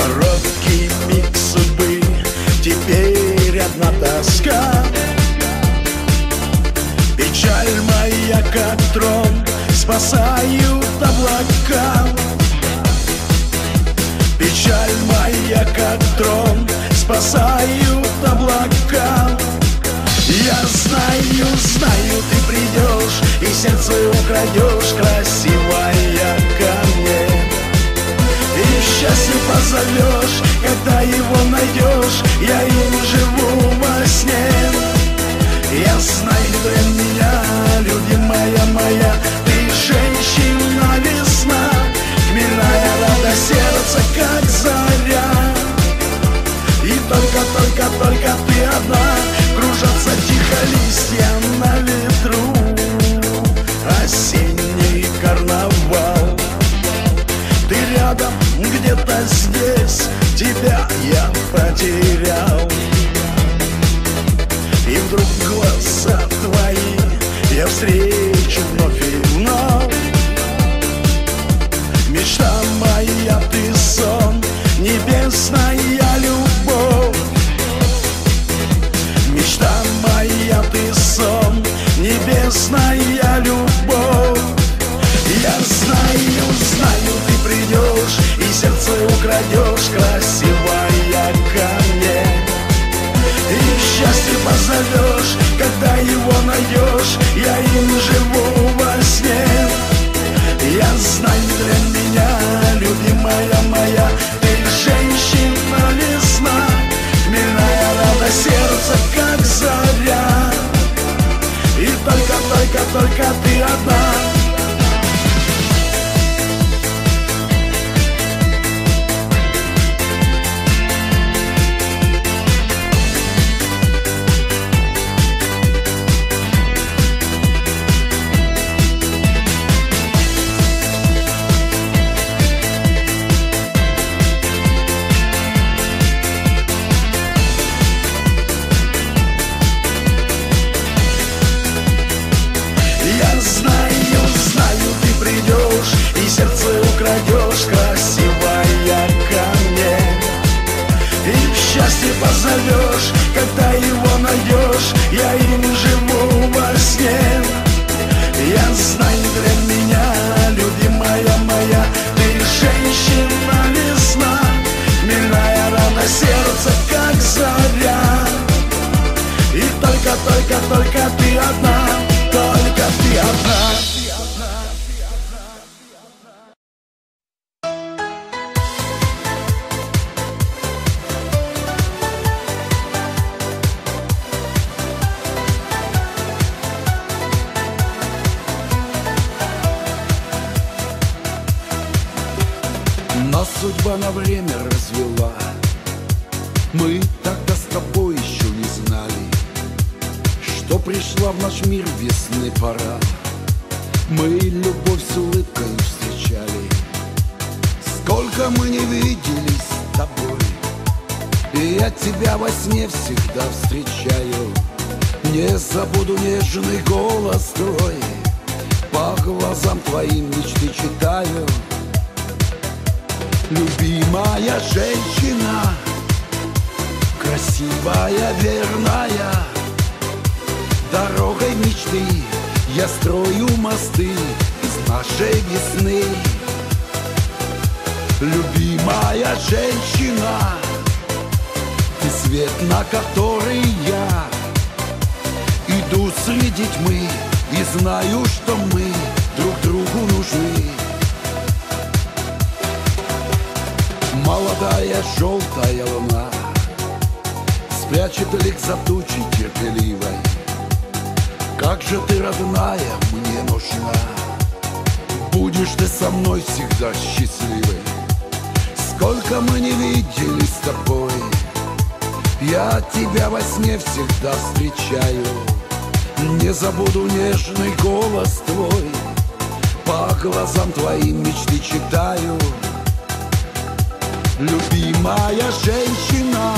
Короткий миг судьбы, теперь одна тоска. Печаль моя, как трон, спасают облака. Печаль моя, как трон, спасают облака. Я знаю, знаю, ты придешь и сердце украдешь, красивая ко мне. И счастье позовешь, когда его найдешь, я им живу во сне. Я знаю, для меня, любимая моя, ты женщина весна, хмельная радость сердца, как заря. И только ты одна, кружатся тихо листья на ветру. Осенний карнавал, ты рядом, где-то здесь, тебя я потерял. И вдруг глаза твои я встречу вновь и вновь. Мечта моя, ты сон, небесная любовь. Мечта моя, ты сон, небесная любовь. Я знаю, знаю, ты придешь и сердце украдешь, красивая ко мне. И счастье позовешь, когда его найдешь, я им живу во сне. Я знаю, для меня, любимая моя, ты женщина весна, хмельная радость сердца, как заря. И только ты одна. Украдешь, красивая ко мне. И счастье позовешь, когда его найдешь, я им живу во сне. Я знаю, для меня, любимая моя, ты женщина весна, хмельная радость сердца, как заря. И только ты одна, только ты одна. Нас судьба на время развела. Мы тогда с тобой еще не знали, что пришла в наш мир весны пора. Мы любовь с улыбкой встречали. Сколько мы не виделись с тобой, и я тебя во сне всегда встречаю. Не забуду нежный голос твой, по глазам твоим мечты читаю. Любимая женщина, красивая, верная, дорогой мечты я строю мосты из нашей весны. Любимая женщина, ты свет, на который я иду среди тьмы и знаю, что мы друг другу нужны. Молодая желтая луна спрячет лик за тучей терпеливой. Как же ты, родная, мне нужна. Будешь ты со мной всегда счастливой. Сколько мы не виделись с тобой, я тебя во сне всегда встречаю. Не забуду нежный голос твой, по глазам твоим мечты читаю. Любимая женщина,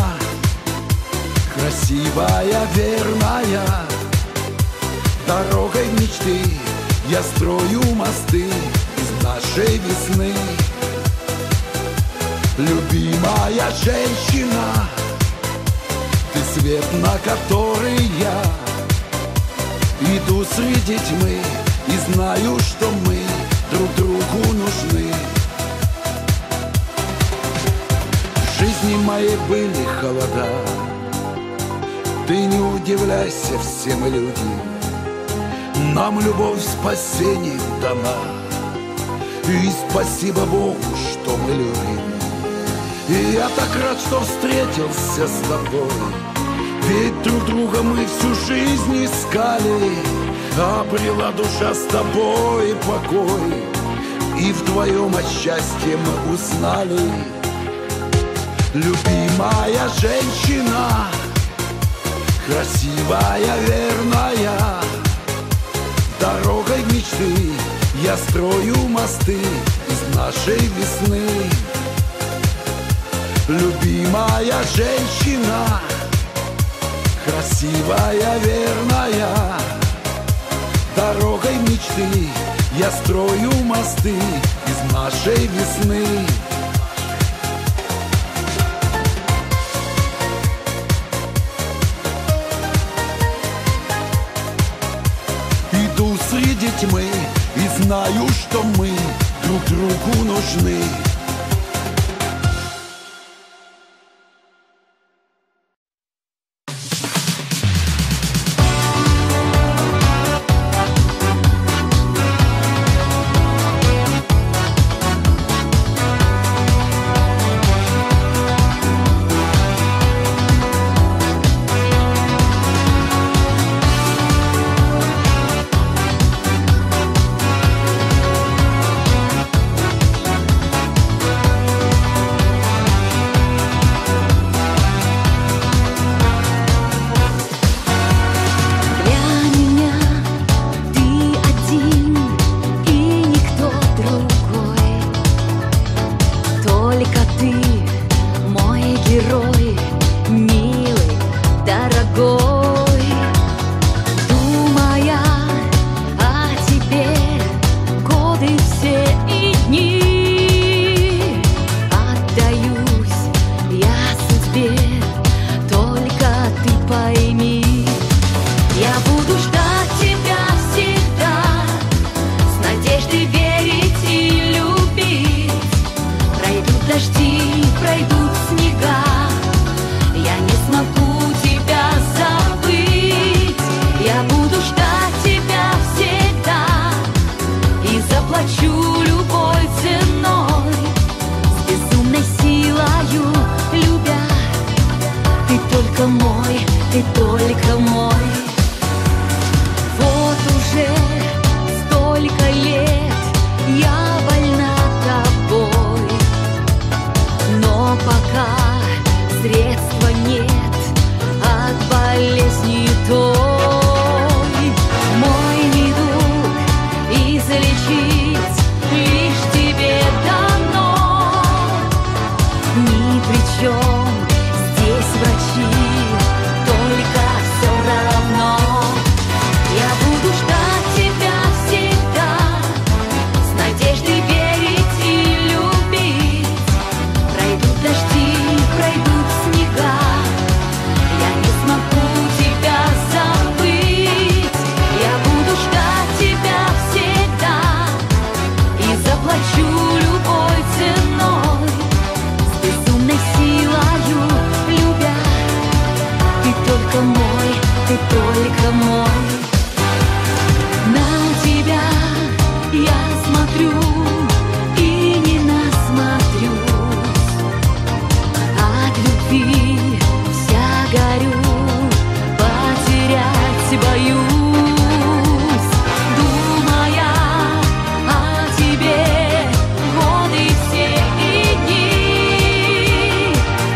красивая, верная, дорогой мечты я строю мосты из нашей весны. Любимая женщина, ты свет, на который я иду среди тьмы и знаю, что мы друг другу нужны. В жизни моей были холода, ты не удивляйся, все мы люди, нам любовь спасение дана. И спасибо Богу, что мы любим. И я так рад, что встретился с тобой, ведь друг друга мы всю жизнь искали. Обрела душа с тобой покой, и вдвоем от счастья мы узнали. Любимая женщина, красивая, верная, дорогой мечты я строю мосты из нашей весны. Любимая женщина, красивая, верная, дорогой мечты я строю мосты из нашей весны. Иду среди тьмы и знаю, что мы друг другу нужны.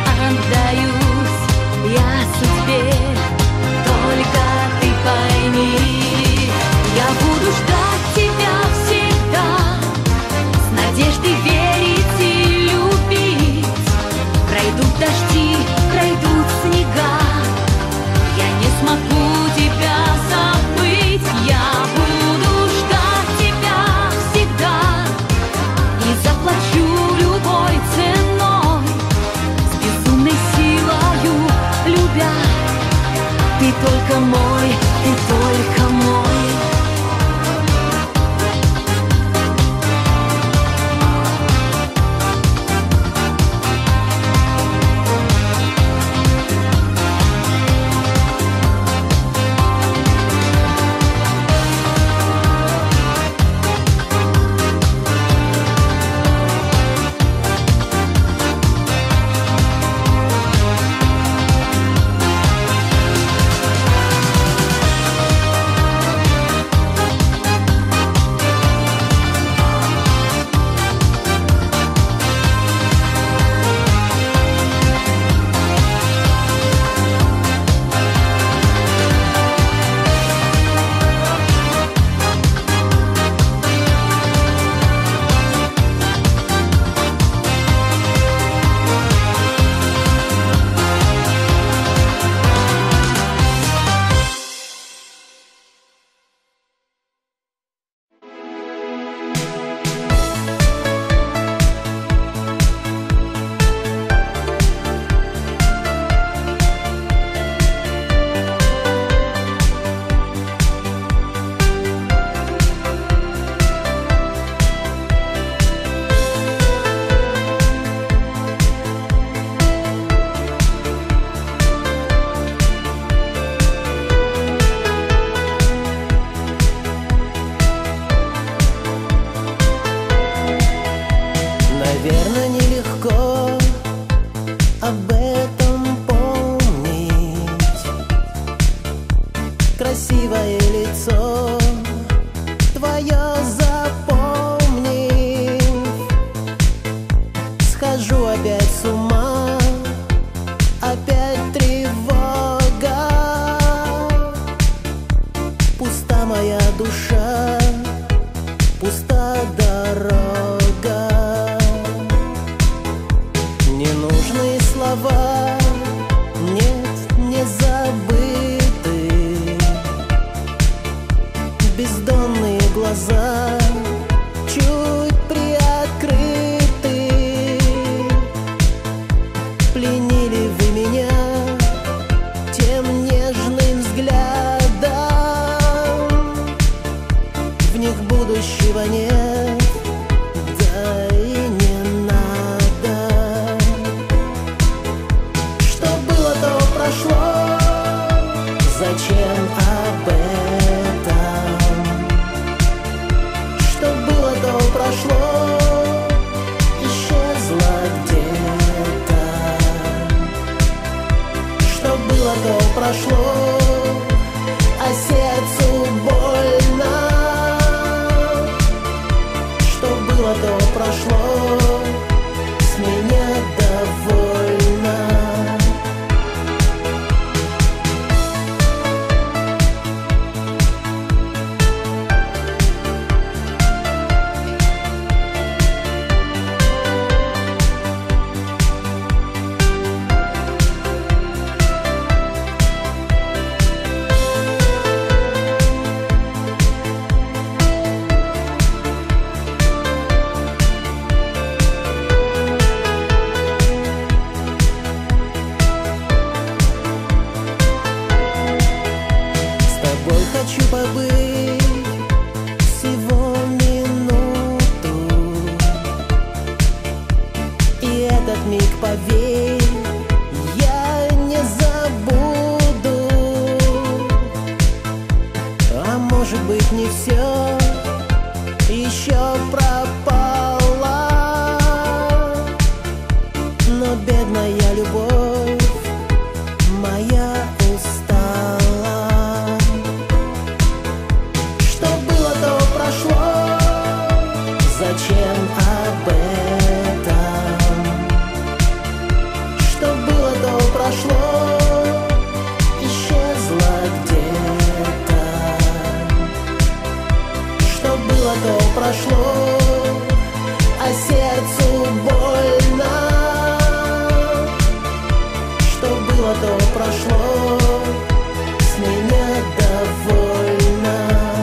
Только ты пойми. об этом помнить. Красивое лицо твое запомнив, схожу опять с ума, опять тревога. Пуста моя душа, пуста дорога. Ненужные слова, нет, не забыты. Бездонные глаза чуть приоткрыты. Пленили вы меня тем нежным взглядом. В них будущего нет, да и не надо. Что было, то прошло, зачем об этом? Что было, то прошло, исчезло где-то. Что было, то прошло, а сердцу больно. Что было, то прошло, с меня довольно. Хочу побыть всего минуту, и этот миг, поверь, я не забуду. А может быть, не все еще пропало, но бедная любовь моя устала. Зачем об этом? Что было, то прошло, исчезло где-то. Что было, то прошло, а сердцу больно. Что было, то прошло, с меня довольно.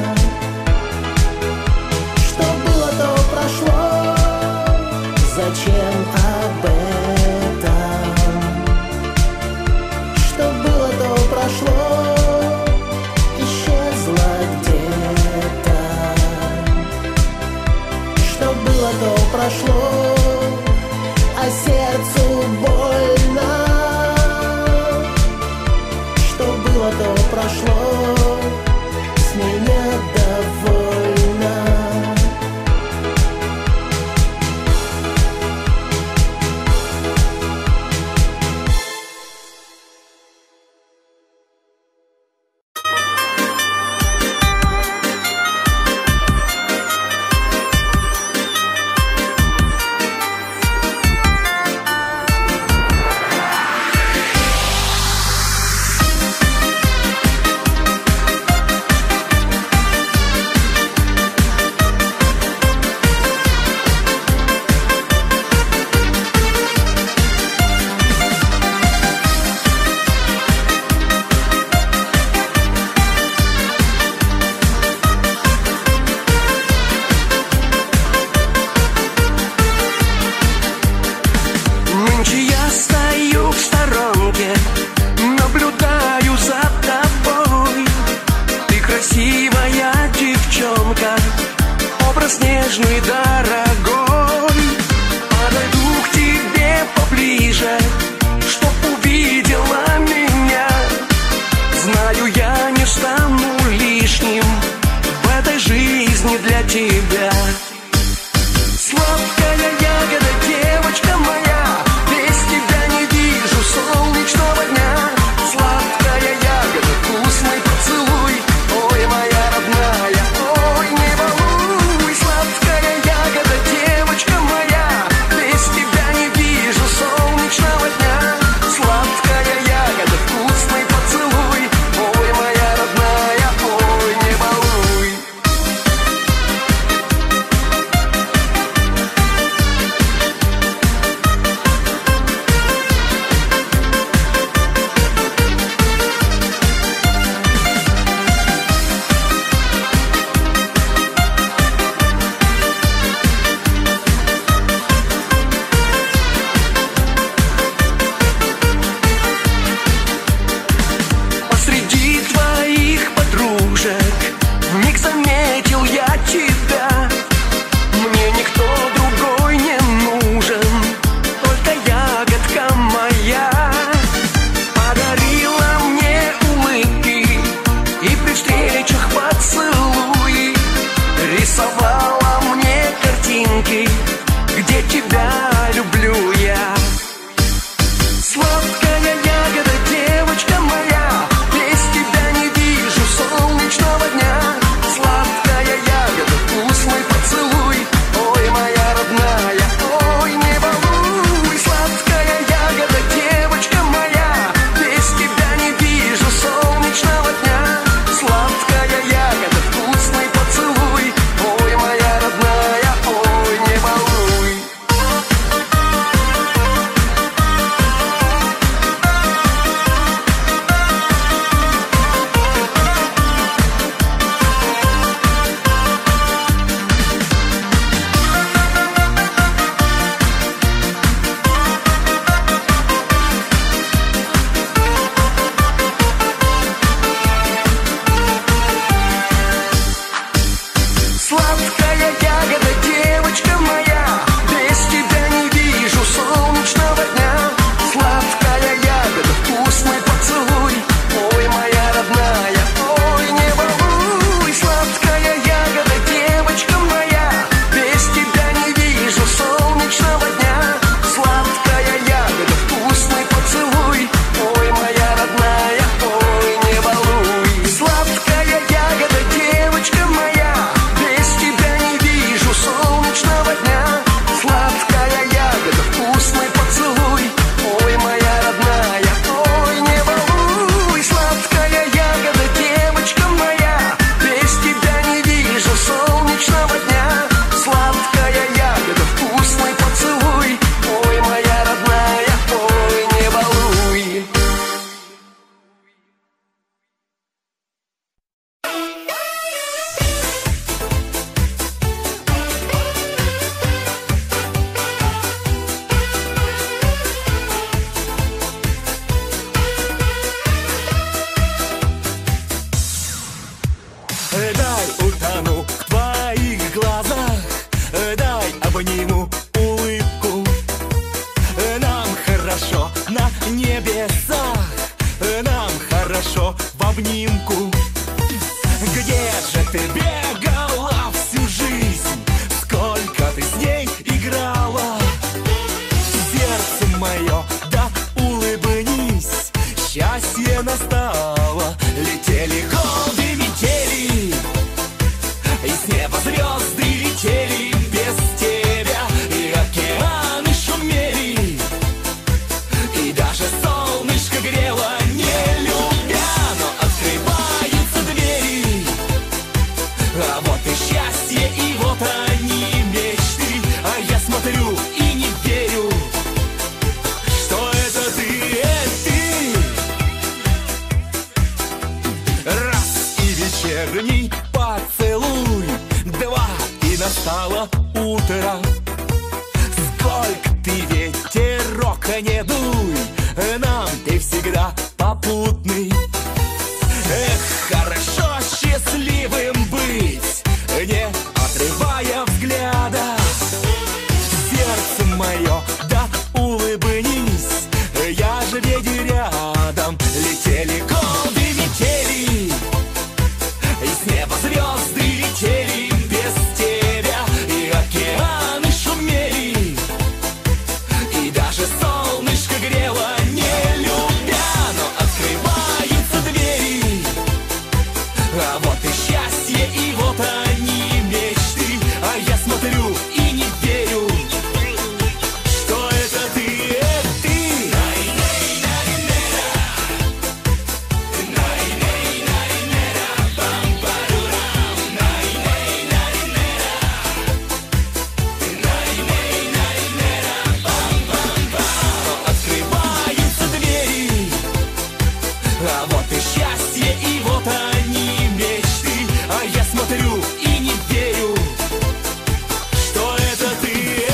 Зачем об этом? Что было, то прошло, исчезло где-то. Что было, то прошло, а сердцу больно. Что было, то прошло, с меня довольно. нежный, дорогой, подойду к тебе поближе, чтоб увидела меня. Знаю, я не стану лишним в этой жизни для тебя. Сладкая ягода, девочка моя, без тебя не вижу небесах. Нам хорошо в обнимку. Где же ты бегала всю жизнь? Сколько ты с ней играла? Сердце мое, да улыбнись, счастье настало. Летели годы, метели, и с неба звезды летели без тебя. И океаны шумели, и даже солнышко грело, не любя. Но открываются двери, а вот и счастье, и вот они мечты. А я смотрю и не верю, что это ты, Раз и вечерний поцелуй, два и настало утро. Сколько ты ветерок не дуй, нам ты всегда попутный. Эх, хорошо счастливым быть, не отрывая взгляда. Сердце мое, да улыбнись, я же ведь рядом. Летели годы, метели, и с неба звезды летели без тебя. И океаны шумели, и даже солнышко грело, не любя. Но открываются двери, а вот и счастье, и вот они мечты. А я смотрю и не верю, что это ты, Открываются двери, а вот и счастье, и вот они мечты. А я смотрю и не верю, что это ты,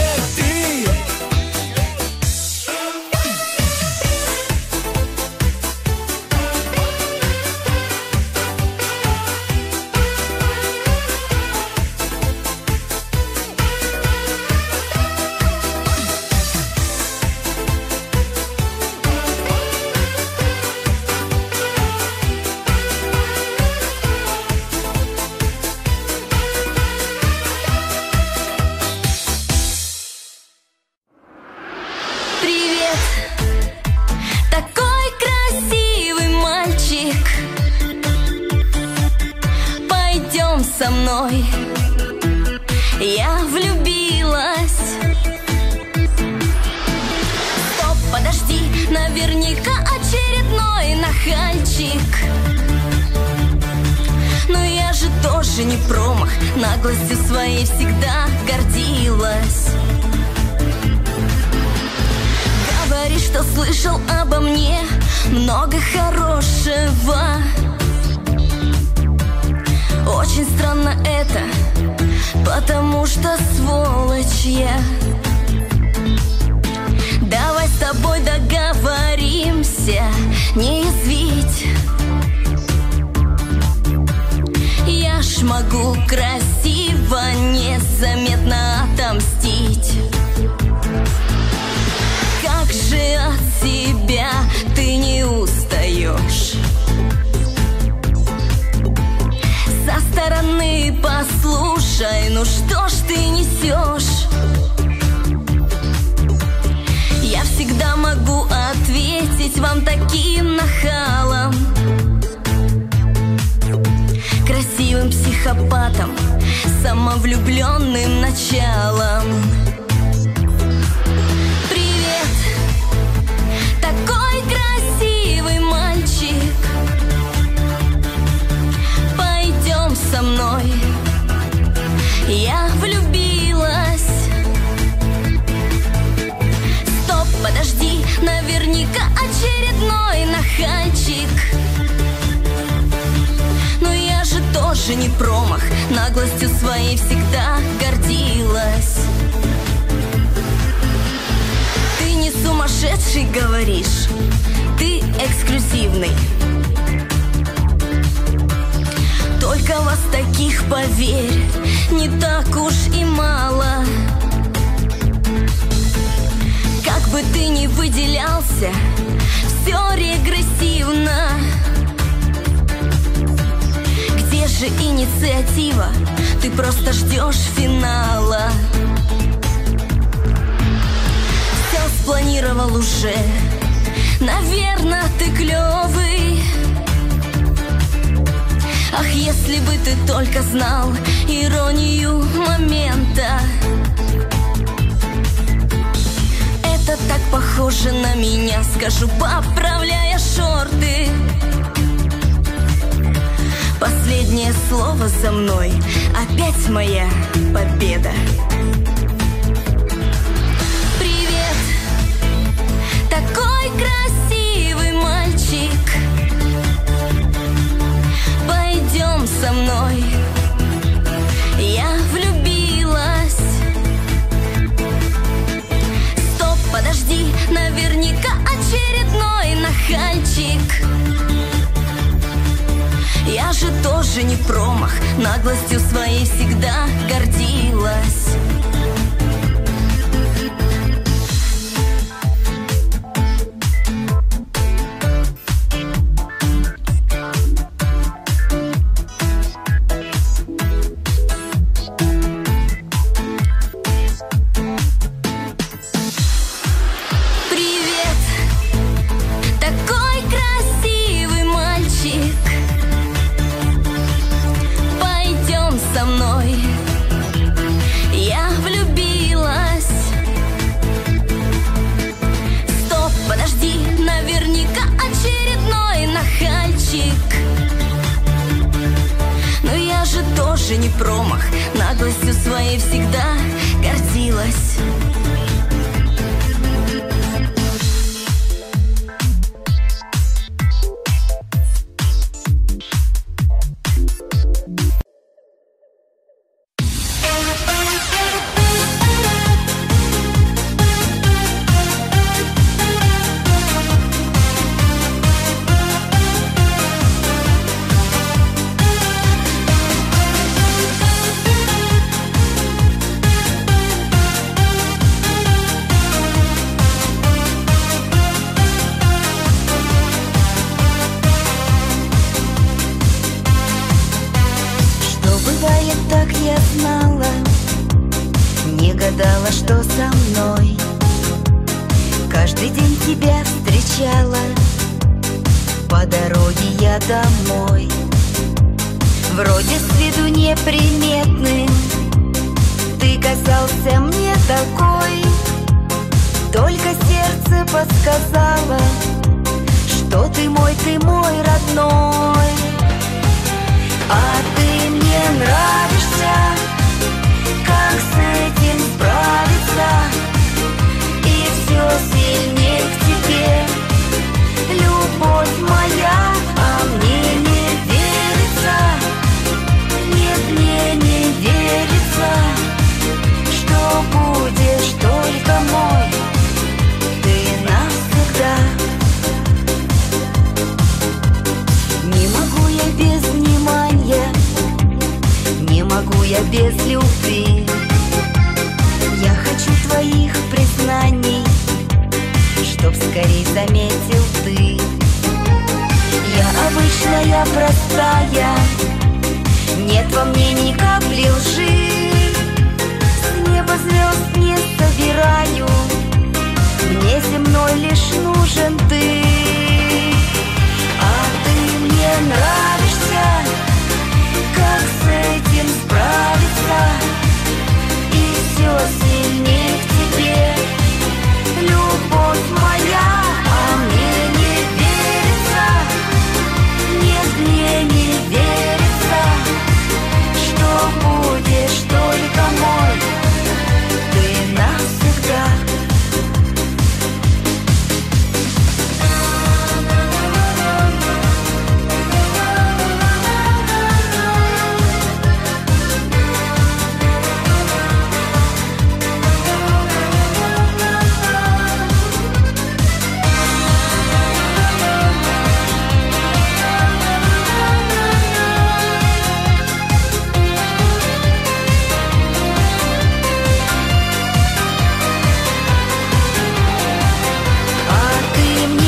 Привет, такой красивый мальчик, пойдем со мной. Я влюбилась. Стоп, подожди, наверняка очередной нахальчик. Но я же тоже не промах, наглостью своей всегда гордилась. Говори, что слышал обо мне много хорошего. Очень странно это, потому что сволочь я. Давай с тобой договоримся не язвить. Я ж могу красиво, незаметно отомстить. Как же от себя ты не устаешь? Со стороны послушай, ну что ж ты несешь? Я всегда могу ответить вам таким нахалом, красивым психопатом, самовлюбленным началом. Привет, такой красивый мальчик, пойдем со мной. Я влюбилась. Стоп, подожди, наверняка очередной нахальчик. Но я же тоже не промах, наглостью своей всегда гордилась. Ты не сумасшедший, говоришь, ты эксклюзивный. Только вас таких, поверь, не так уж и мало. Как бы ты ни выделялся, же инициатива, ты просто ждешь финала. Все спланировал уже, наверное, ты клевый. Ах, если бы ты только знал иронию момента. Это так похоже на меня, скажу, поправляя шорты. Последнее слово за мной, опять моя победа. Привет, такой красивый мальчик. Пойдем со мной, я влюбилась. Стоп, подожди, наверняка очередной нахальчик. Я же тоже не промах, наглостью своей всегда гордилась. Но я же тоже не промах, наглостью своей всегда гордилась. Так я знала, не гадала, что со мной. Каждый день тебя встречала по дороге я домой. Вроде с виду неприметным, ты казался мне такой. Только сердце подсказало, что ты мой родной. А ты мне нравишься, как с этим справиться? И все сильнее к тебе, любовь моя, а мне не верится. Нет, мне не верится, что будешь только мой, ты навсегда. Не могу я без внимания, не могу я без любви. Я хочу твоих признаний, чтоб скорей заметил ты. Я обычная, простая, нет во мне ни капли лжи. С неба звезд не собираю, мне земной лишь нужен ты. А ты мне нравишься, как с этим справиться? И все сильнее к тебе, любовь моя, а мне не верится. Нет, мне не верится, что будешь только мой, ты навсегда.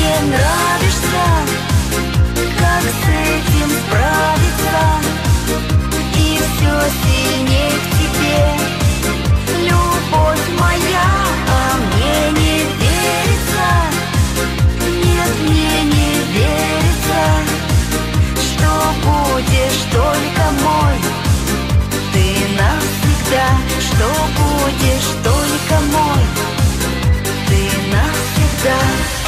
Нравишься, как с этим справиться? сильнее к тебе. Любовь моя, а мне не верится. Нет, мне не верится, что будешь только мой. Ты навсегда, что будешь только мой. Ты навсегда.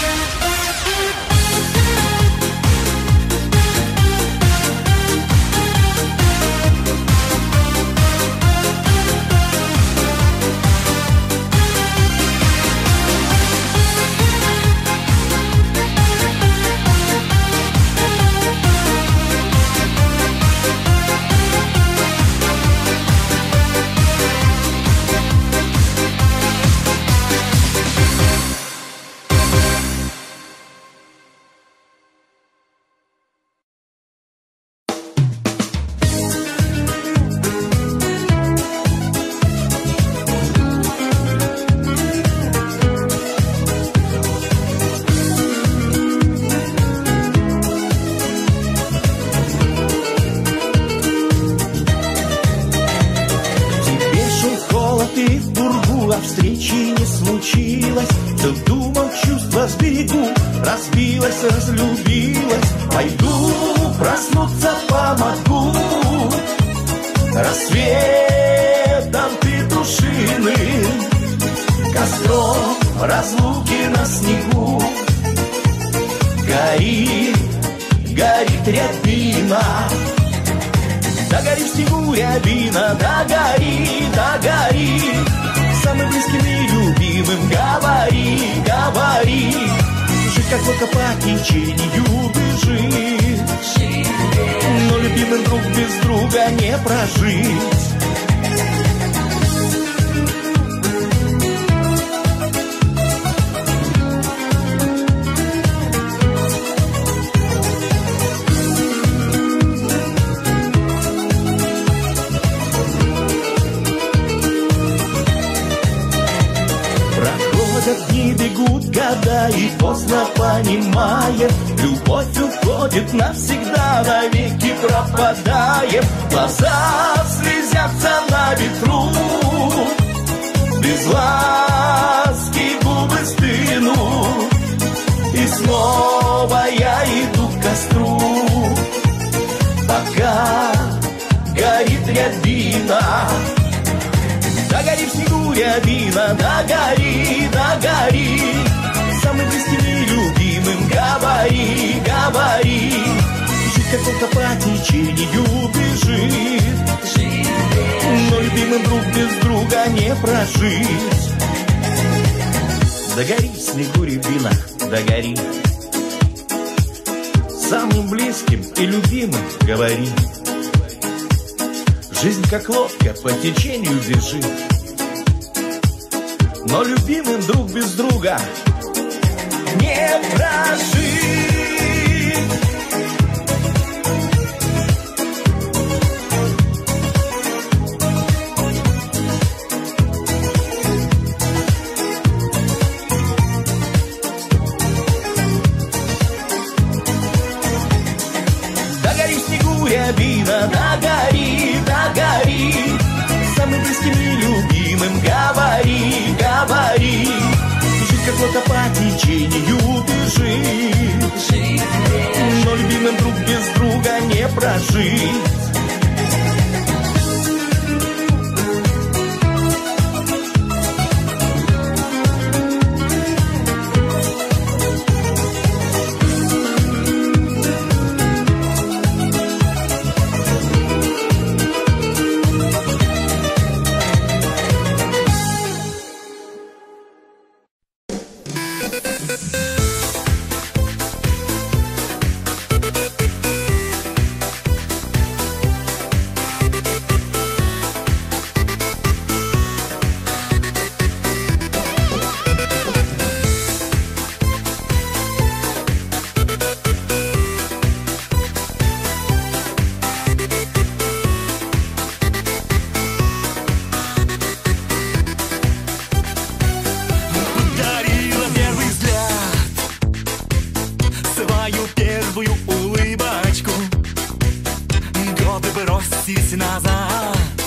Встречи не случилось, ты думал, чувства сбегу, разбилась, разлюбилась. Пойду проснуться помогу, рассветом петушиным, костром разлуки на снегу. Горит, горит рябина, да гори в снегу рябина, да гори, да гори. Самым близким и любимым говори, говори. Жить как волка по течению бежит, но любимый друг без друга не прожить. Дни бегут года, и поздно понимаем, любовь уходит навсегда, навеки пропадаем. Глаза слезятся на ветру, без ласки губы стынут, и снова я иду к костру, пока горит рябина. Да гори в снегу рябина, да гори, да гори. Самым близким и любимым говори, говори. Жить как волка по течению бежит, но любимым друг без друга не прожить. Да гори в снегу рябина, да гори. Самым близким и любимым говори. Жизнь как лодка по течению бежит, но любимым друг без друга не прожить. Да гори в снегу рябина, да гори, да гори. Самым близким и любимым говори, говори. Жить как лодка по течению бежит, но любимым друг без друга не прожить. первую улыбочку, годы бросить назад.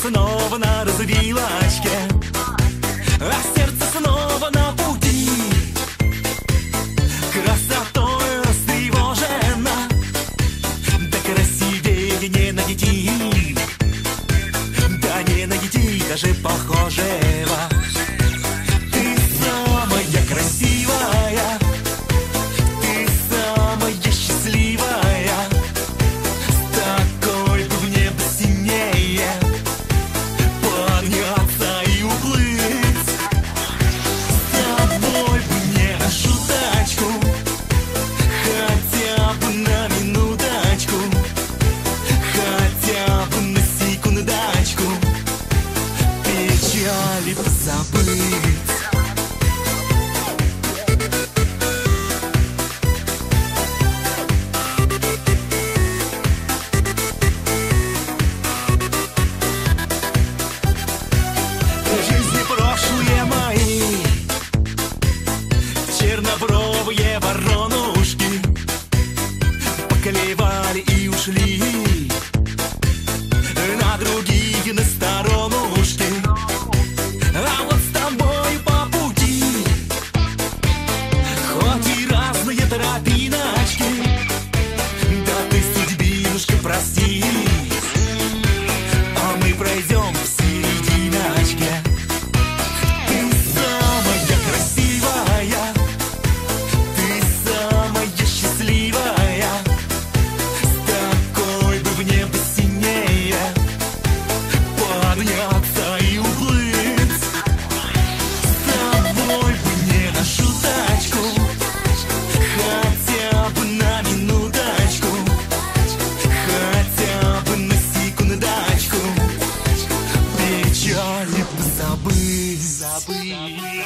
снова на развилочке, а сердце снова на пути. Красотой растревожена, да красивее не найти, да не найти даже похожего. Ты самая красивая, ты самая счастливая, с такой бы в небо синее подняться и уплыть. С тобой бы мне нашу тачку, хотя бы на минуточку, хотя бы на секундочку, печали позабыть. Жизни прошлые мои, чернобровые воронушки поклевали и ушли на другие, на сторонушки. А вот с тобой по пути, хоть и разные тропиночки, да ты судьбинушка прости, а мы пройдем в серединочке. Ты самая красивая, ты самая счастливая, с такой бы в небо синее подняться и уплыть. С тобой бы мне нашу тачку, хотя бы на минуточку, хотя бы на секундочку, печали позабыть, забыть.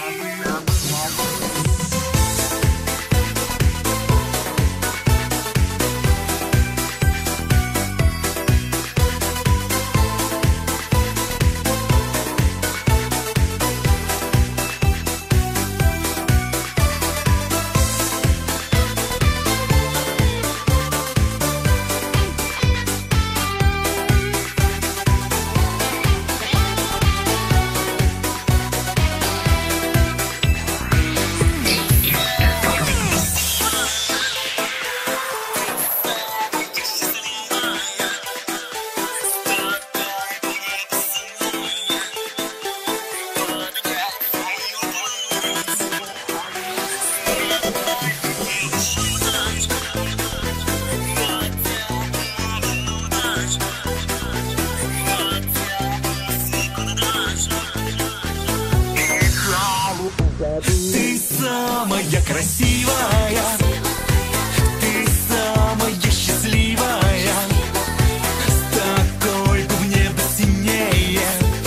Ты самая красивая, ты самая счастливая, с такой бы в небо синее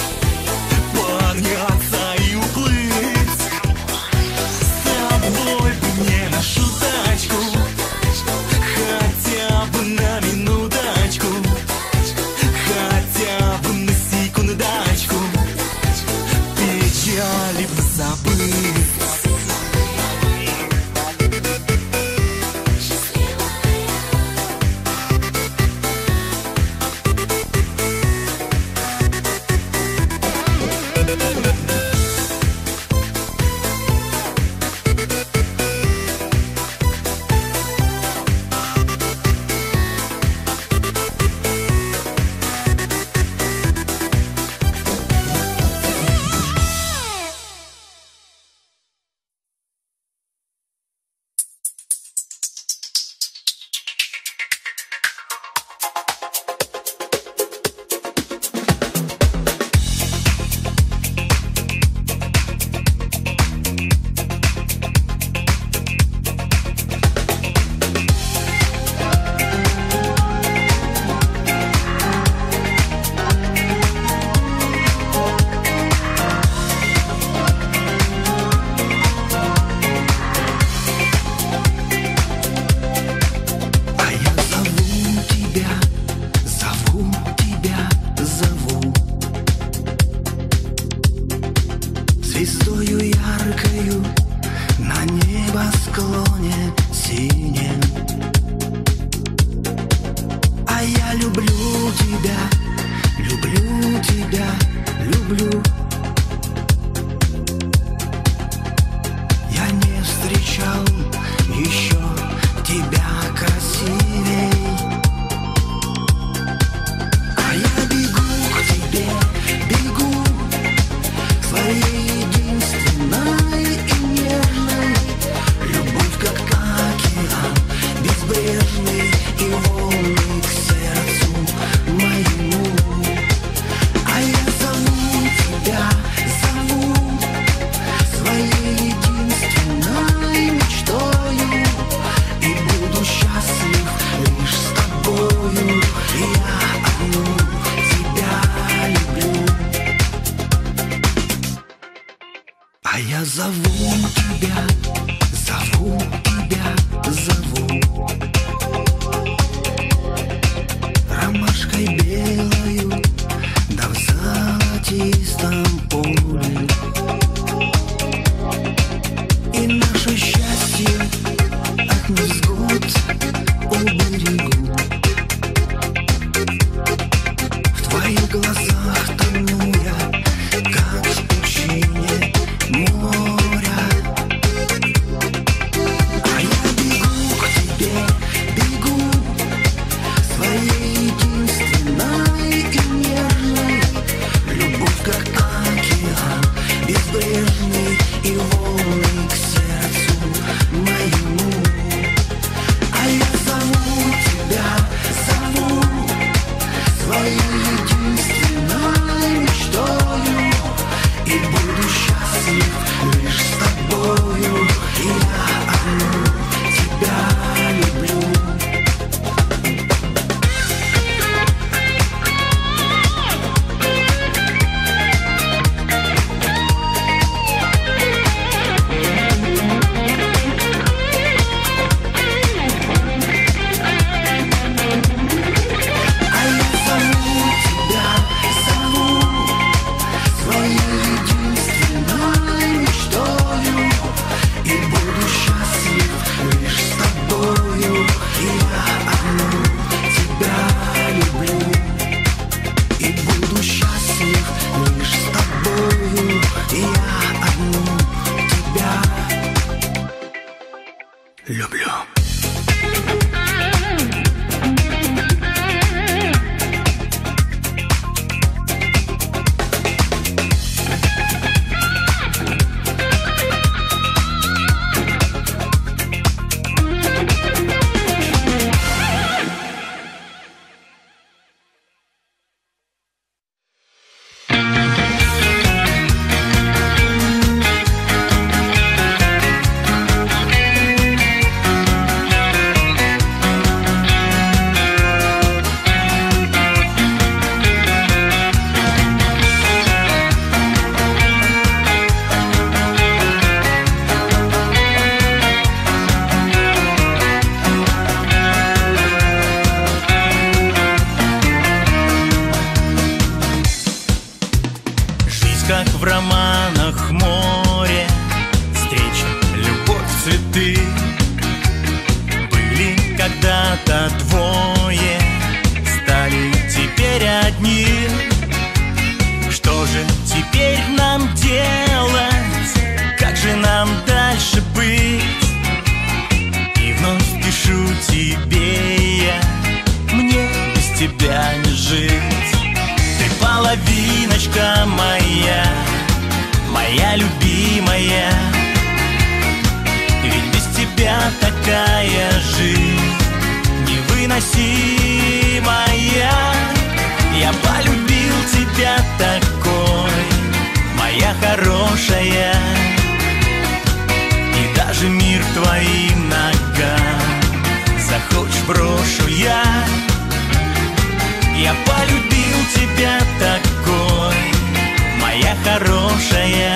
подняться и уплыть. С тобой бы мне нашу тачку, хотя бы на минуточку, хотя бы на секундочку, печали позабыть. Звездою яркою на небосклоне синем. А я люблю тебя, люблю тебя люблю. Я не встречал еще тебя красивей. А я бегу к тебе, бегу своей единственной и нежной. Любовь как океан безбрежный и волны к сердцу моему. А я зову тебя, зову своей единственной мечтою. И буду счастлив лишь с тобою. Я одну тебя люблю. А я зову тебя, зову тебя, зову ромашкой белою, да в золотистом поле. И наше счастье от невзгод уберегу. В твоих глазах тону я, как в пучине моря. А я бегу к тебе, бегу своей единственной и нежной. Любовь как океан безбрежный и волны к сердцу моему. А я зову тебя, зову своей единственной мечтою. И буду счастлив лишь с тобою. Я одну тебя люблю. А я зову тебя, зову своей единственной мечтою. И буду счастлив лишь с тобою. Я одну тебя люблю. И буду счастлив лишь с тобою. Я одну тебя люблю. Жизнь как в романах море, встреча, любовь, цветы. Были когда-то двое, стали теперь одни. Что же теперь нам делать? Как же нам дальше быть? И вновь пишу тебе я, мне без тебя не жить. Ты половиночка моя, моя любимая. Ведь без тебя такая жизнь невыносимая. Я полюбил тебя такой, моя хорошая. И даже мир твоим ногам захочешь брошу я. Я полюбил тебя такой, моя хорошая.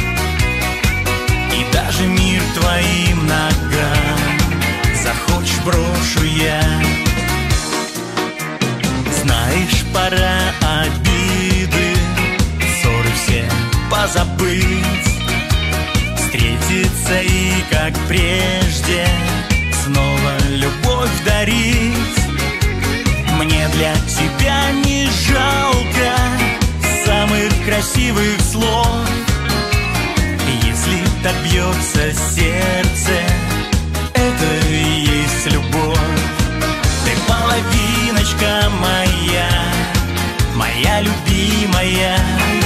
И даже мир твоим ногам захочешь брошу я. Знаешь, пора обиды, ссоры все позабыть, встретиться и, как прежде, снова любовь дарить. Мне для тебя не жалко красивых слов. Если так бьется сердце, это и есть любовь. Ты половиночка моя, моя любимая.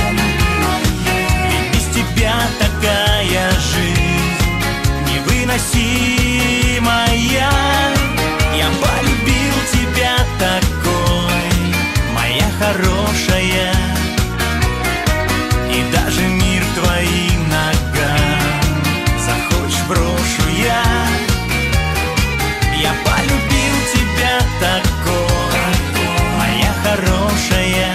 Ведь без тебя такая жизнь невыносимая. Я полюбил тебя такой, моя хорошая. И даже мир твоим ногам захочешь, брошу я. Я полюбил тебя такой, моя хорошая.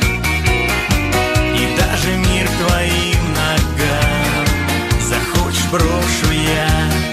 И даже мир твоим ногам захочешь, брошу я.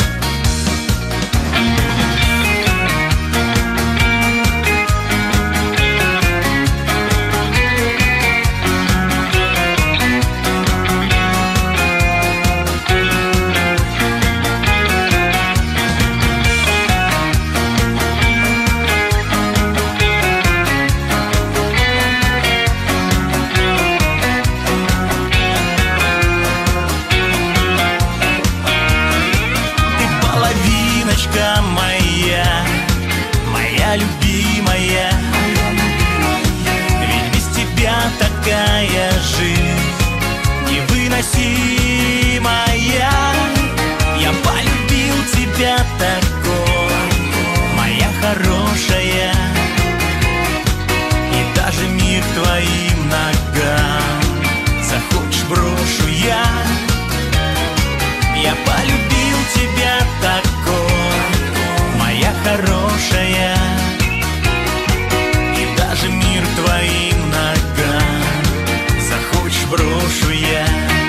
Моя, моя любимая. Ведь без тебя такая жизнь невыносимая. Я полюбил тебя такой, моя хорошая. И даже мир твоим ногам захочешь, брошу я. Я полюбил тебя такой, моя хорошая. И даже мир твоим ногам захочешь, брошу я.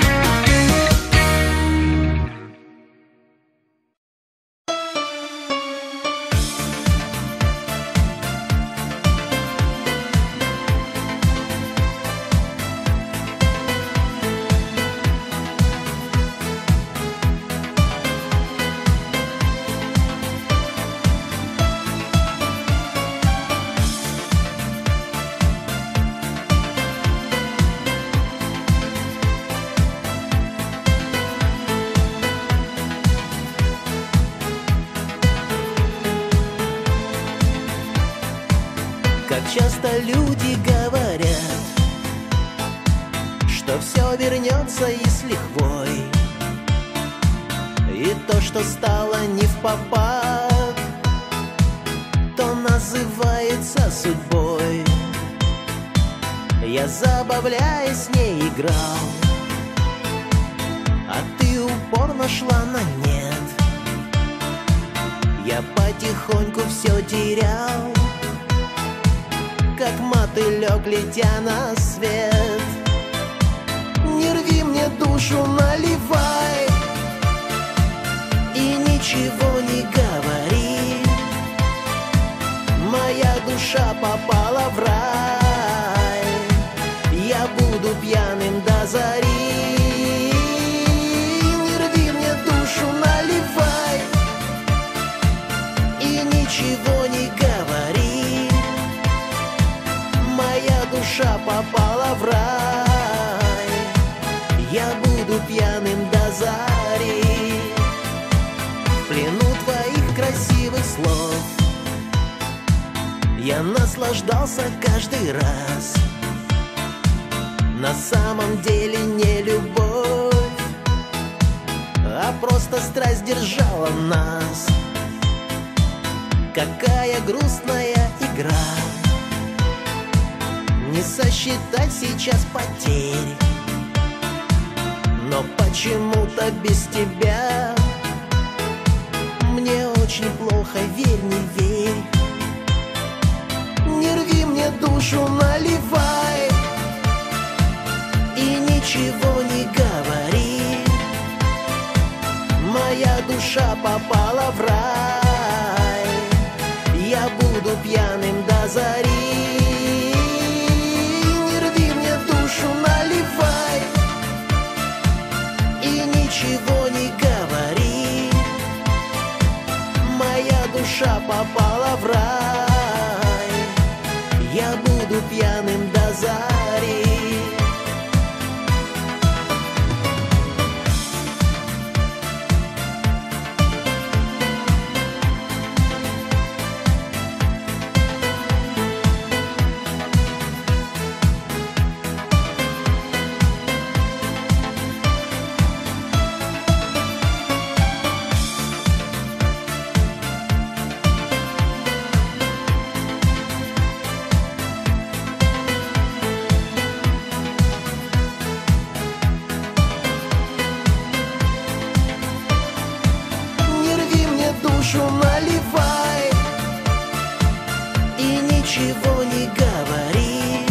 Как часто люди говорят, что все вернется и с лихвой, и то, что стало не впопад, то называется судьбой. Я, забавляясь, с ней играл, а ты упорно шла на нет. Я потихоньку все терял, как мотылек, летя на свет. Не рви мне душу, наливай, и ничего не говори. Моя душа попала в рай, я буду пьяным до зари. Не рви мне душу, наливай, и ничего не говори. Моя душа попала в рай, я буду пьяным до зари. В плену твоих красивых слов я наслаждался каждый раз. На самом деле не любовь, а просто страсть держала нас. Какая грустная игра, не сосчитать сейчас потерь. Но почему-то без тебя мне очень плохо, верь, не верь. Не рви мне душу, наливай, и ничего не говори. Моя душа попала в рай, я буду пьяным до зари. Не рви мне душу, наливай, и ничего не говори. Моя душа попала в рай, я буду пьяным до зари. душу наливай и ничего не говори.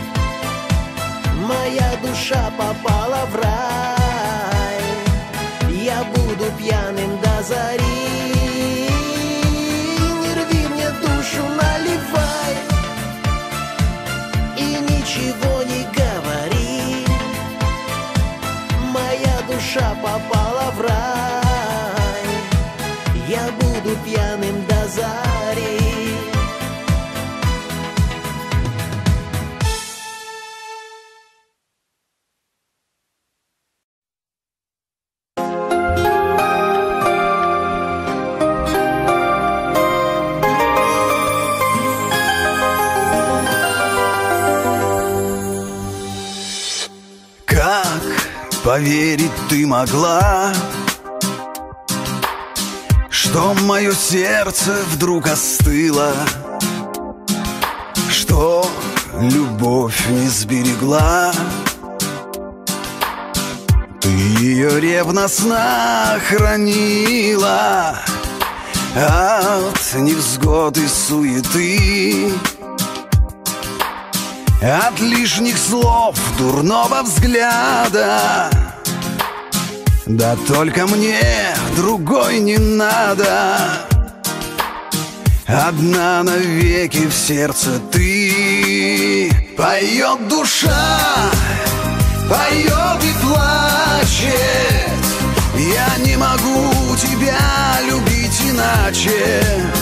Моя душа попала в рай, я буду пьяным до зари. Не рви мне душу, наливай и ничего не говори. Моя душа попала в рай, я буду пьяным до зари. Поверить ты могла, что мое сердце вдруг остыло, что любовь не сберегла. Ты ее ревностно хранила от невзгод и суеты, от лишних слов, дурного взгляда. Да только мне другой не надо. Одна навеки в сердце ты. Поет душа, поет и плачет. Я не могу тебя любить иначе,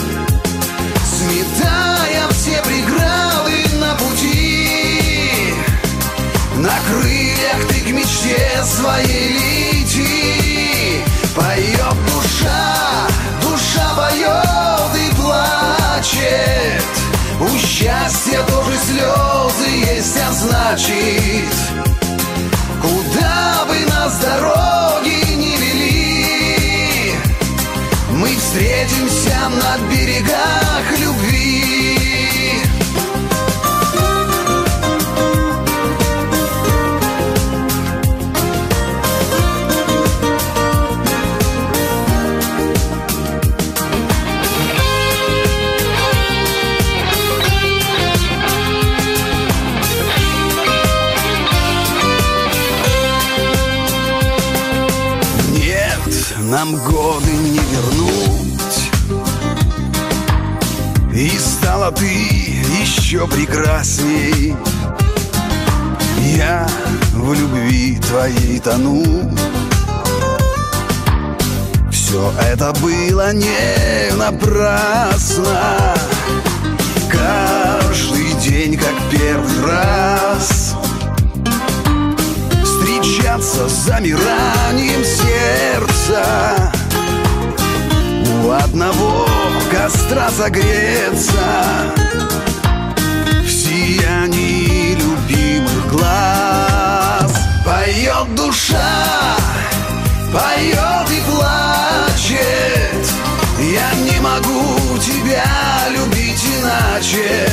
сметая все преграды на пути. На крыльях ты к мечте своей лети. Поет душа, душа поет и плачет. У счастья тоже слезы есть, а значит, куда бы нас дороги не вели, мы встретимся на берегах любви. Нам годы не вернуть, и стала ты еще прекрасней. Я в любви твоей тону. Все это было не напрасно. Каждый день как первый раз встречаться с замиранием сердца, у одного костра согреться, в сиянии любимых глаз. Поет душа, поет и плачет. Я не могу тебя любить иначе,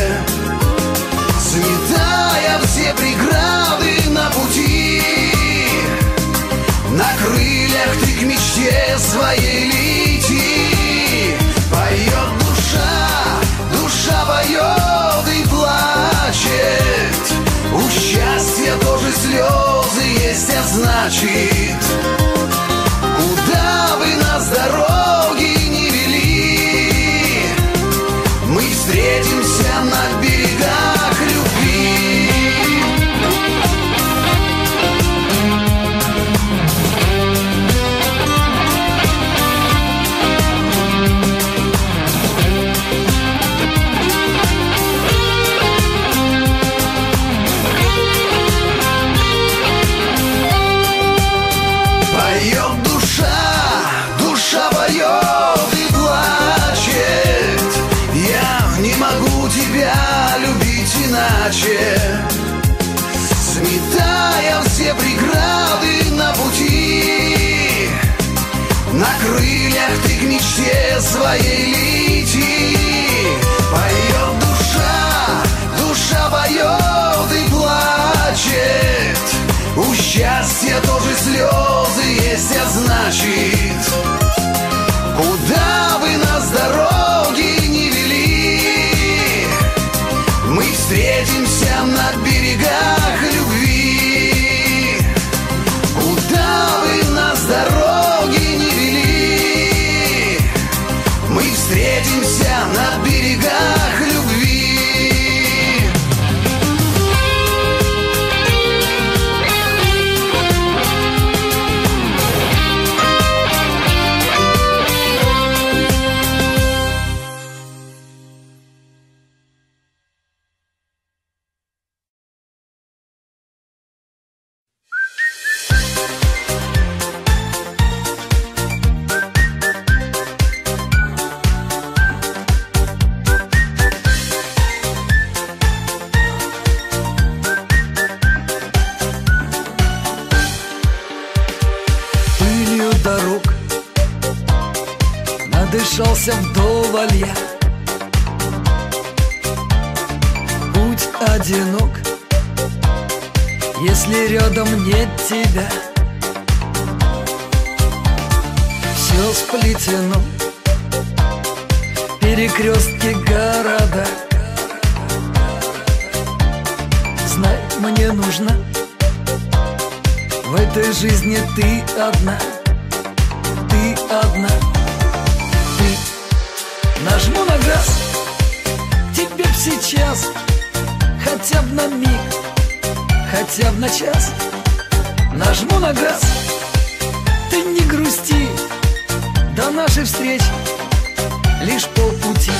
сметая все преграды на пути. На крыльях ты к мечте своей лети. Поет душа, душа поет и плачет. У счастья тоже слезы есть, а значит, куда бы нас дороги не вели, мы встретимся на берегах любви. Поет душа, душа поет и плачет. Я не могу тебя любить иначе, сметая все преграды на пути. На крыльях ты к мечте своей лети. Поет душа, душа поет и плачет. У счастья тоже слезы есть, а значит, куда бы нас берегах любви. Дорог надышался вдоволь я. Путь одинок, если рядом нет тебя. Все сплетено, перекрестки города. Знай, мне нужна в этой жизни ты одна. Ты одна, ты. Нажму на газ, тебе б сейчас, хотя б на миг, хотя б на час. Нажму на газ, ты не грусти, до нашей встречи лишь полпути.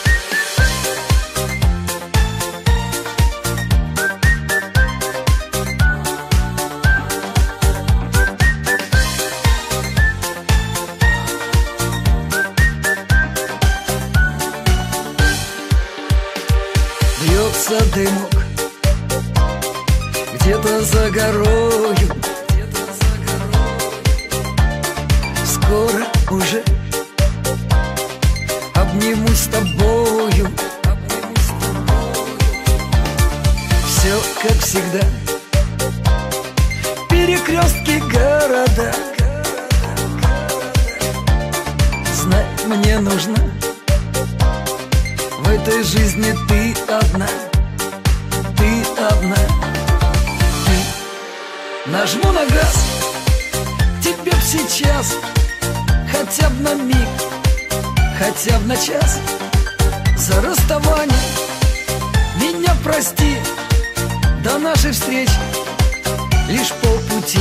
Бьется дымок где-то за горою. Скоро уже обнимусь с тобою. Все как всегда, перекрестки города. Знай, мне нужна в этой жизни ты одна. Ты одна, ты. Нажму на газ, тебе б сейчас, хотя б на миг, хотя б на час. За расставание меня прости, до нашей встречи лишь полпути.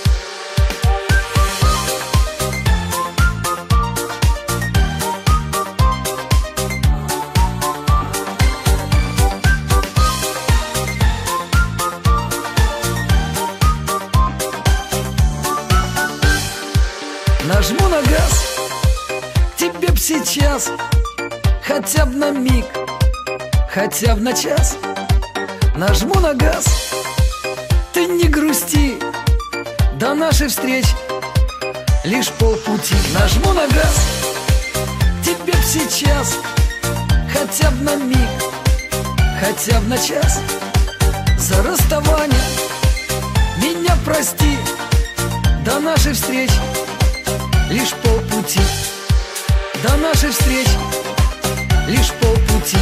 Нажму на газ, тебе б сейчас, хотя б на миг, хотя б на час. Нажму на газ, ты не грусти, до нашей встречи лишь полпути. Нажму на газ, тебе б сейчас, хотя б на миг, хотя б на час. За расставание меня прости, до нашей встречи лишь полпути. До нашей встречи лишь полпути.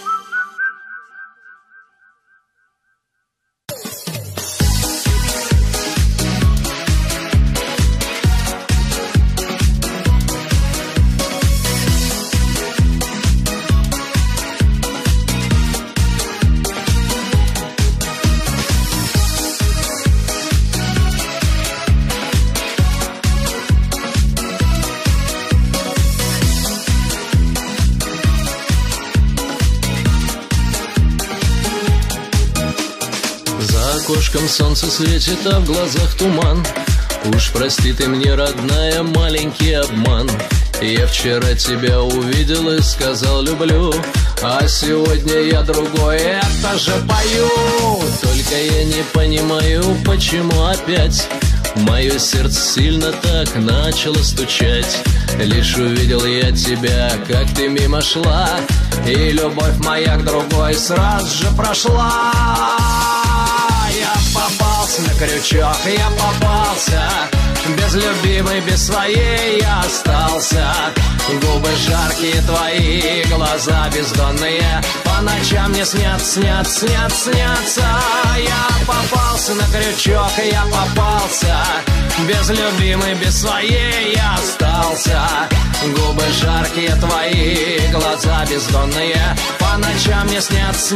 окошком солнце светит, а в глазах туман. Уж прости ты мне, родная, маленький обман. Я вчера тебя увидел и сказал люблю, а сегодня я другой, это же пою. Только я не понимаю, почему опять мое сердце сильно так начало стучать. Лишь увидел я тебя, как ты мимо шла, и любовь моя к другой сразу же прошла. Я попался на крючок, я попался, без любимой, без своей я остался. Губы жаркие твои, глаза бездонные, по ночам мне снятся. Я попался на крючок, я попался. Без любимой, без своей я остался. Губы жаркие твои, глаза бездонные. По ночам мне снятся.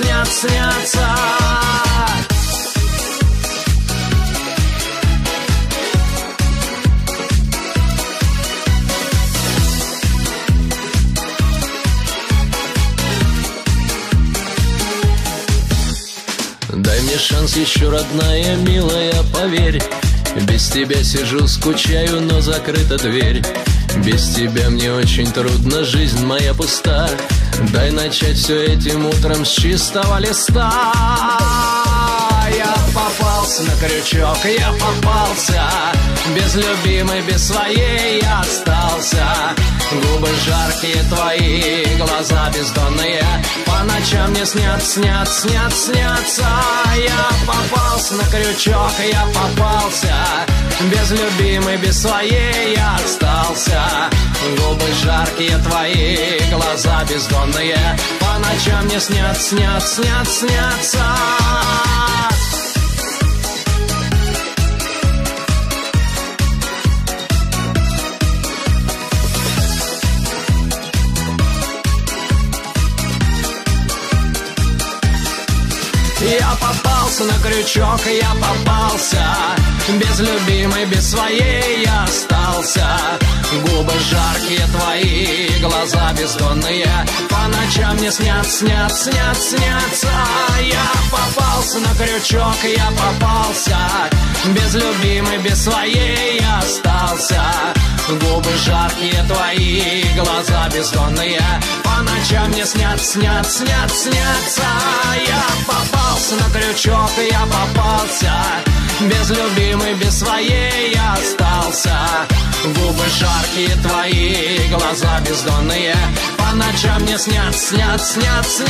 Дай мне шанс еще, родная, милая, поверь. Без тебя сижу, скучаю, но закрыта дверь. Без тебя мне очень трудно, жизнь моя пуста. Дай начать все этим утром с чистого листа. Я попался на крючок, я попался. Без любимой, без своей я остался. Губы жаркие твои, глаза бездонные. По ночам мне снятся. Я попался на крючок, я попался. Без любимой, без своей я остался. Губы жаркие твои, глаза бездонные. По ночам мне снятся. Я попался на крючок, я попался. Без любимой, без своей я остался. Губы жаркие твои, глаза бездонные. По ночам мне снятся. Я попался на крючок, я попался. Без любимой, без своей я остался. Губы жаркие твои, глаза бездонные. По ночам мне снятся. Я попался на крючок, я попался. Без любимой, без своей я остался. Губы жаркие твои, глаза бездонные. По ночам мне снятся.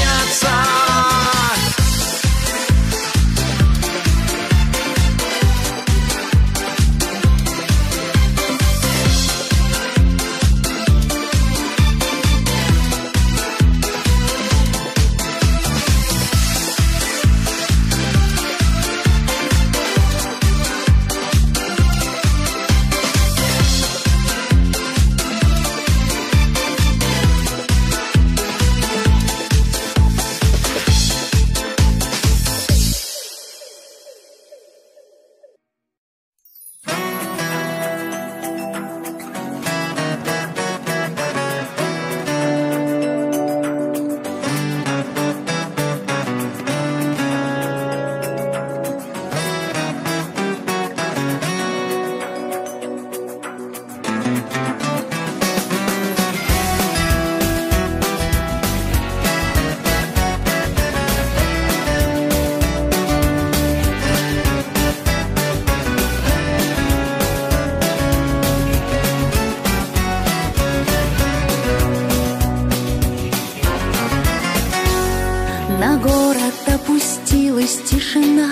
На город опустилась тишина.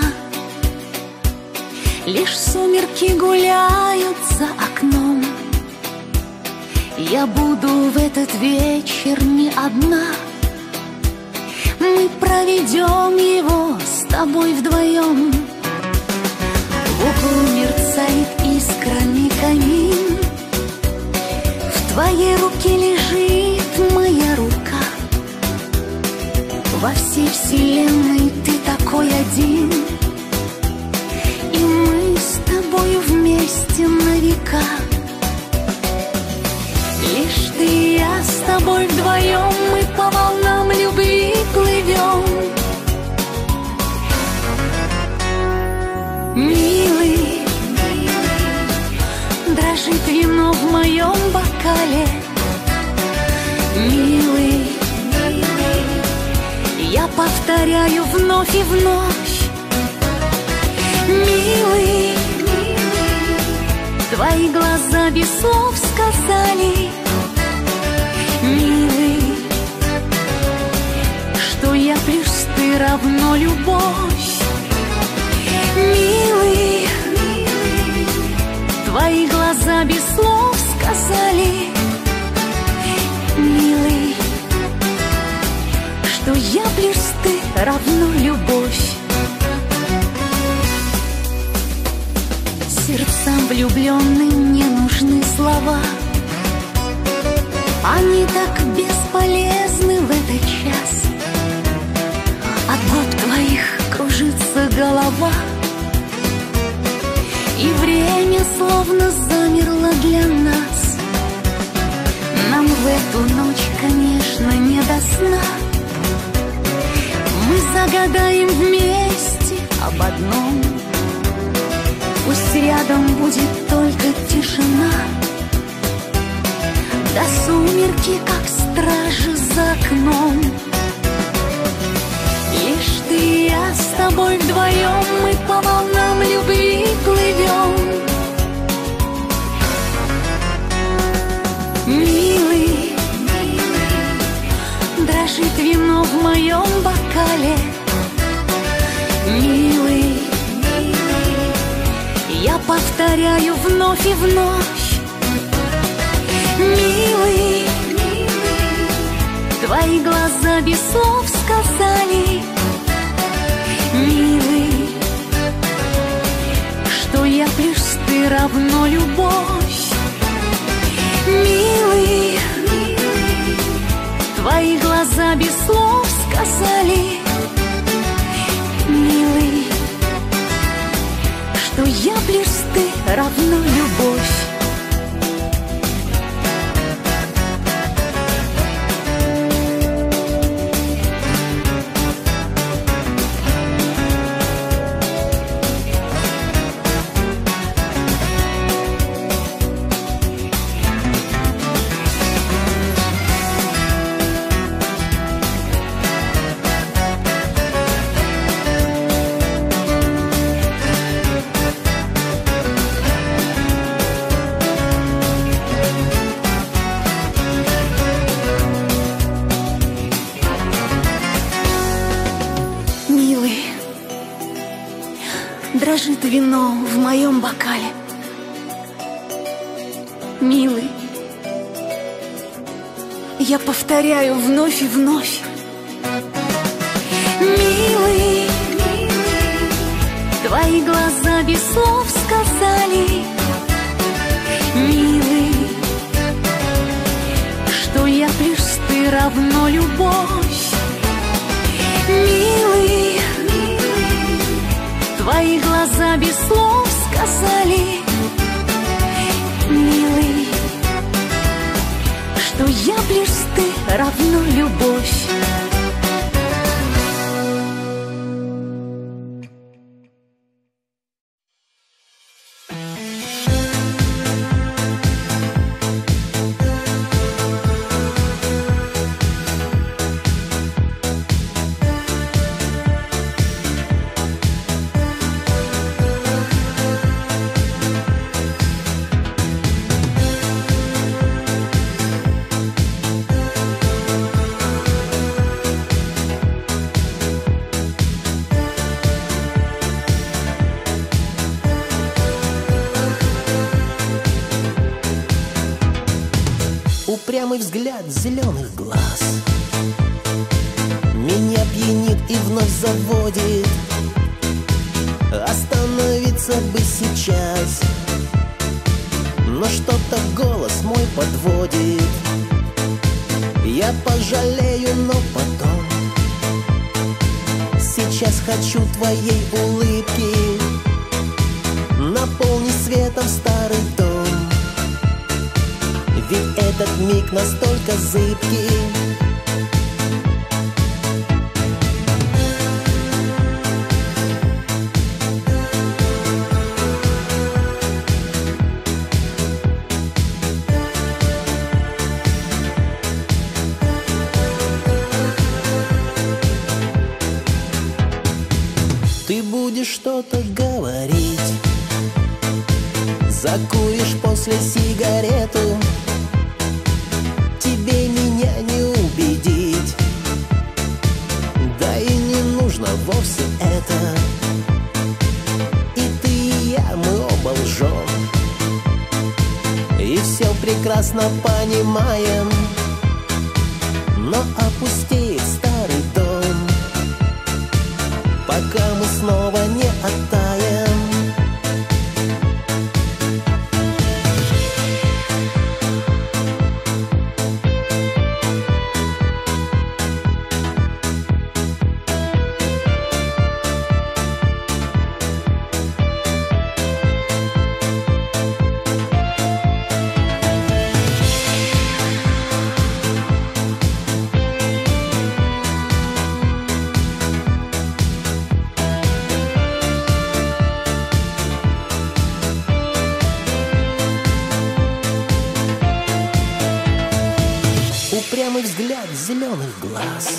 Лишь сумерки гуляют за окном. Я буду в этот вечер не одна. Мы проведем его с тобой вдвоем. В углу мерцает искрами камин. В твоей руке лежит моя рука. Во всей вселенной ты такой один. И мы с тобой вместе на века. Лишь ты и я с тобой вдвоем. Мы по волнам любви плывем. Милый, дрожит вино в моем бокале. Милый, я повторяю вновь и вновь. Милый, твои глаза без слов сказали. Милый, что я плюс ты равно любовь. Милый, твои глаза без слов сказали. Милый, что я плюс ты равно любовь. Сердцам влюбленным не нужны слова, они так бесполезны в этот час. От губ твоих кружится голова, и время словно замерло для нас. Нам в эту ночь, конечно, не до сна. Мы загадаем вместе об одном: пусть рядом будет только тишина, до сумерки, как стражи за окном. Лишь ты и я с тобой вдвоем, мы по волнам любви плывем. Милый, дрожит вино в моем бокале. Милый, я повторяю вновь и вновь. Милый, твои глаза без слов сказали. Милый, что я плюс ты равно любовь. Милый, твои глаза без слов сказали. Милый, что я плюс ты равно любовь. Дрожит вино в моем бокале. Милый, я повторяю вновь и вновь. Милый, твои глаза без слов сказали. Милый, что я плюс ты равно любовь. Милый, твои глаза без слов сказали. Милый, что я плюс ты равно любовь. Упрямый взгляд зеленых глаз меня пьянит и вновь заводит. Остановиться бы сейчас, но что-то голос мой подводит. Я пожалею, но потом. Сейчас хочу твоей улыбки, наполни светом старый дом. Ведь этот миг настолько зыбкий. Ты будешь что-то говорить, закуришь после сигарету. Тебе меня не убедить, да и не нужно вовсе это. И ты, и я, мы оба лжем, и все прекрасно понимаем. Но опустеет старый дом. упрямый взгляд зеленых глаз.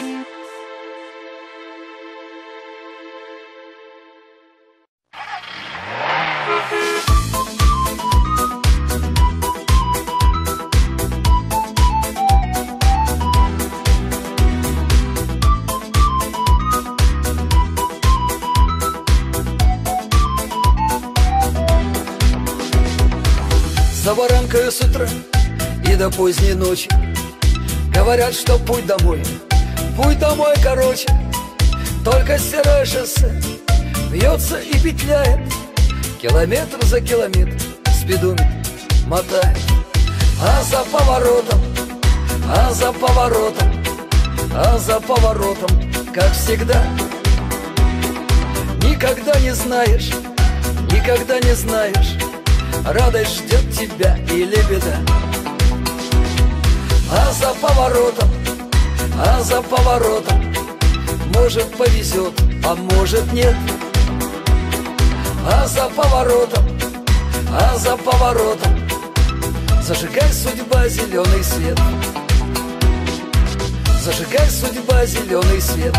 За баранкою с утра и до поздней ночи говорят, что путь домой короче. Только серое шоссе бьется и петляет, километр за километр спидометр мотает. А за поворотом, как всегда, никогда не знаешь, радость ждет тебя или беда. А за поворотом, может повезет, а может нет. А за поворотом, зажигай, судьба, зеленый свет. Зажигай, судьба, зеленый свет.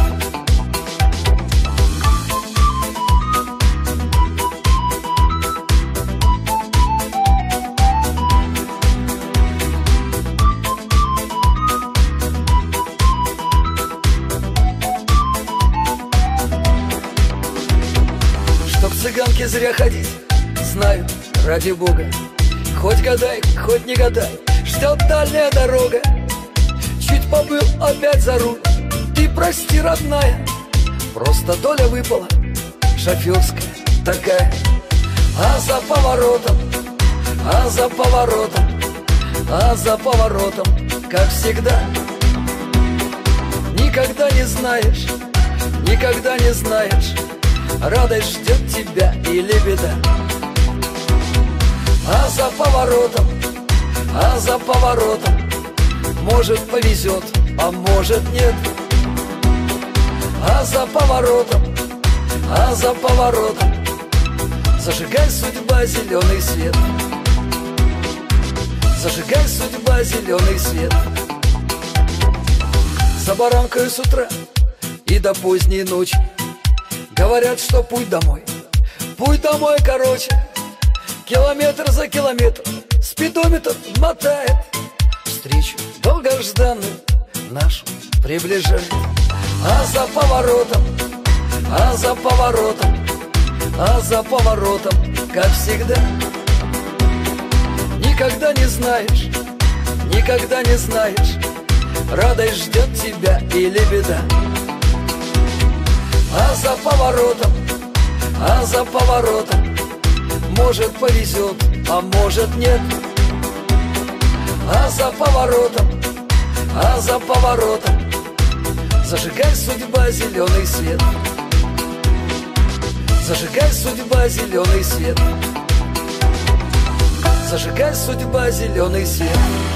Цыганки зря ходить, знаю, ради бога. Хоть гадай, хоть не гадай, ждет дальняя дорога. Чуть побыл опять за руль, ты прости, родная, просто доля выпала, шоферская такая. А за поворотом, как всегда, никогда не знаешь, радость ждет тебя или беда. А за поворотом, может повезет, а может нет. А за поворотом, зажигай, судьба, зеленый свет. Зажигай, судьба, зеленый свет. За баранкою с утра и до поздней ночи говорят, что путь домой короче. Километр за километр спидометр мотает, встречу долгожданную нашу приближает. А за поворотом, как всегда, никогда не знаешь, радость ждет тебя или беда. А за поворотом, может повезет, а может нет. А за поворотом, зажигай, судьба, зеленый свет. Зажигай, судьба, зеленый свет. Зажигай, судьба, зеленый свет.